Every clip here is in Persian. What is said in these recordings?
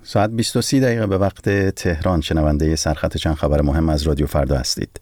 ساعت 20:30 به وقت تهران شنونده سرخط چند خبر مهم از رادیو فردا هستید.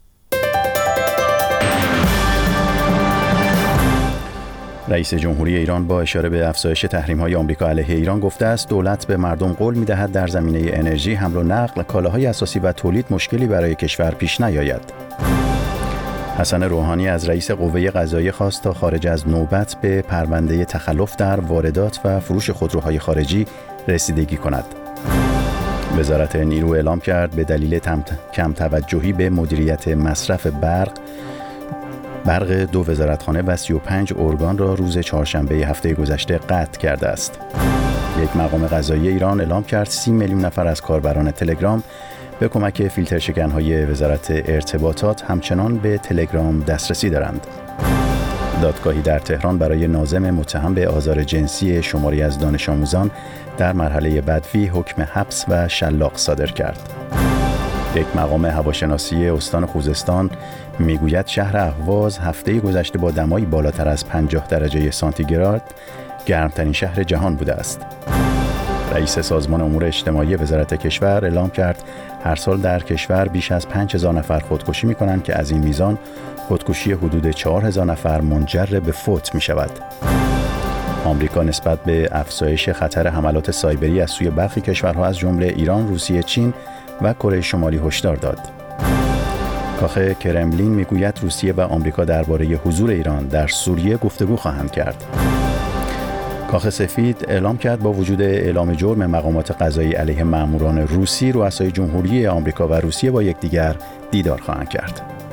رئیس جمهوری ایران با اشاره به افزایش تحریم‌های آمریکا علیه ایران گفته است دولت به مردم قول می‌دهد در زمینه انرژی، حمل و نقل، کالاهای اساسی و تولید مشکلی برای کشور پیش نیاید. حسن روحانی از رئیس قوه قضاییه خواست تا خارج از نوبت به پرونده تخلف در واردات و فروش خودروهای خارجی رسیدگی کند. وزارت نیرو اعلام کرد به دلیل کم توجهی به مدیریت مصرف برق 2 وزارتخانه و 35 ارگان را روز چهارشنبه هفته گذشته قطع کرده است. یک مقام قضایی ایران اعلام کرد 30 میلیون نفر از کاربران تلگرام به کمک فیلتر شکن‌های وزارت ارتباطات همچنان به تلگرام دسترسی دارند. دادگاهی در تهران برای ناظم متهم به آزار جنسی شماری از دانش آموزان در مرحله بدوی حکم حبس و شلاق صادر کرد. یک مقام هواشناسی استان خوزستان میگوید شهر اهواز هفته گذشته با دمایی بالاتر از 50 درجه سانتیگراد گرمترین شهر جهان بوده است. رئیس سازمان امور اجتماعی وزارت کشور اعلام کرد هر سال در کشور بیش از 5000 نفر خودکشی می‌کنند که از این میزان خودکشی حدود 4000 نفر منجر به فوت می‌شود. آمریکا نسبت به افزایش خطر حملات سایبری از سوی برخی کشورها از جمله ایران، روسیه، چین و کره شمالی هشدار داد. کاخ کرملین میگوید روسیه و آمریکا درباره حضور ایران در سوریه گفتگو خواهند کرد. کاخ سفید اعلام کرد با وجود اعلام جرم مقامات قضایی علیه ماموران روسی، رؤسای جمهوری آمریکا و روسیه با یکدیگر دیدار خواهند کرد.